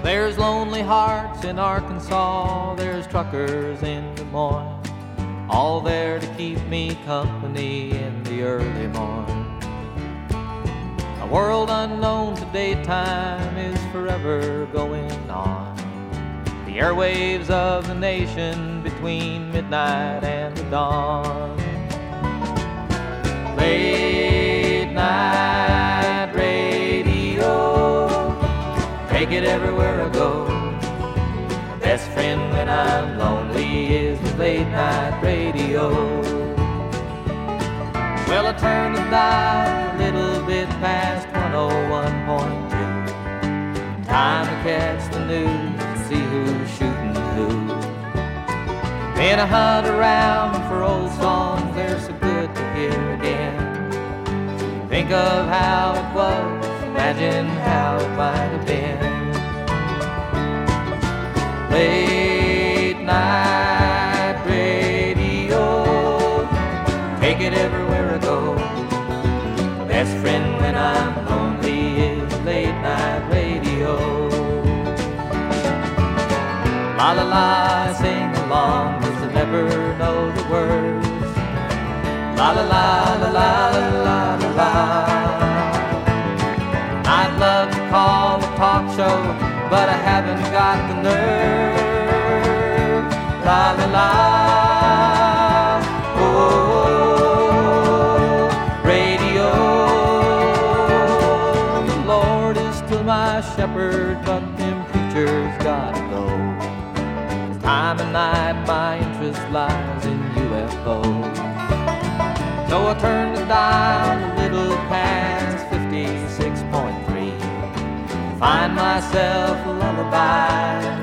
There's lonely hearts in Arkansas, there's truckers in Des Moines, all there to keep me company in the early morn. A world unknown to daytime is forever going on, the airwaves of the nation between midnight and the dawn. Late night radio, take it everywhere I go. Best friend when I'm lonely is the late night radio. Well, I turn the dial a little bit past 101.2. Time to catch the news and see who's shooting who. Then I hunt around for old songs they're so good to hear again. Think of how it was, imagine how it might have been. Late night radio, take it everywhere I go. Best friend when I'm lonely is late night radio. La la la, sing along, 'cause I never know the words. La la la la la la la la. I'd love to call a talk show, but I haven't got the nerve. La la la, oh, radio. The Lord is still my shepherd, but them preachers gotta go. Time of night my interest lies in UFOs. So I turn the dial a little past 56.3. Find myself a lullaby